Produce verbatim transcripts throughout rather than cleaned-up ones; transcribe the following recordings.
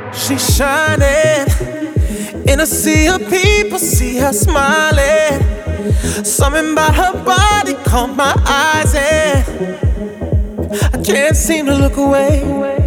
She's shining in a sea of people, see her smiling. Something about her body caught my eyes and I can't seem to look away.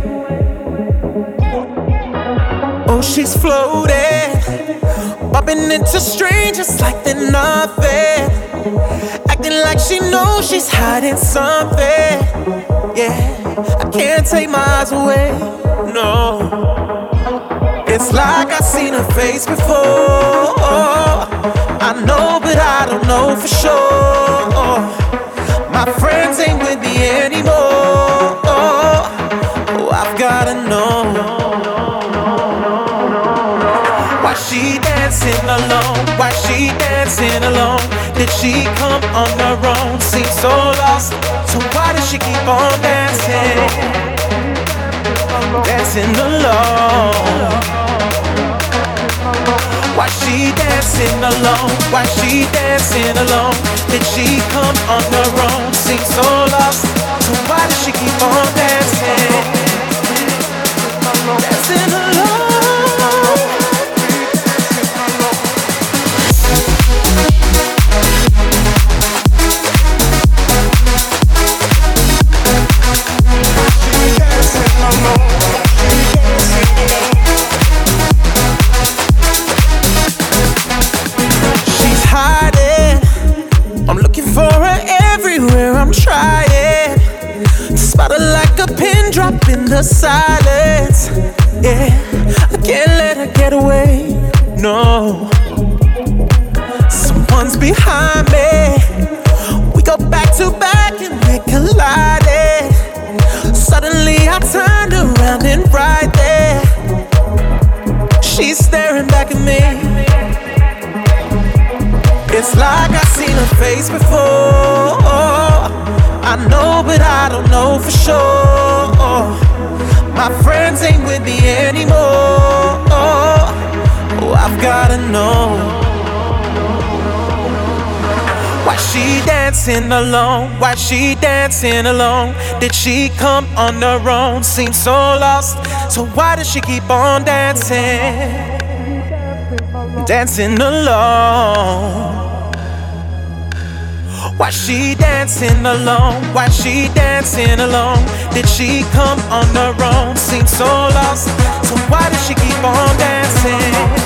Oh, she's floating, bumping into strangers like they're nothing, acting like she knows she's hiding something. Yeah, I can't take my eyes away, no. It's like I've seen her face before. I know, but I don't know for sure. My friends ain't with me anymore. Oh, I've gotta know. Why she dancing alone? Why she dancing alone? Did she come on her own? Seems so lost. So why does she keep on dancing? Dancing alone. Why she dancing alone? Why she dancing alone? Did she come on her own? Seems so lost. So why does she keep on dancing? Dancing alone. Trying to spot her like a pin drop in the silence. Yeah, I can't let her get away. No, someone's behind me. We go back to back and they collided. Suddenly I turned around and right there, she's staring back at me. It's like I've seen her face before. I know, but I don't know for sure. My friends ain't with me anymore. Oh, I've gotta know. Why she dancing alone? Why she dancing alone? Did she come on her own? Seems so lost. So why does she keep on dancing? Dancing alone. Why she dancing alone? Why she dancing alone? Did she come on her own? Seems so lost. So why does she keep on dancing?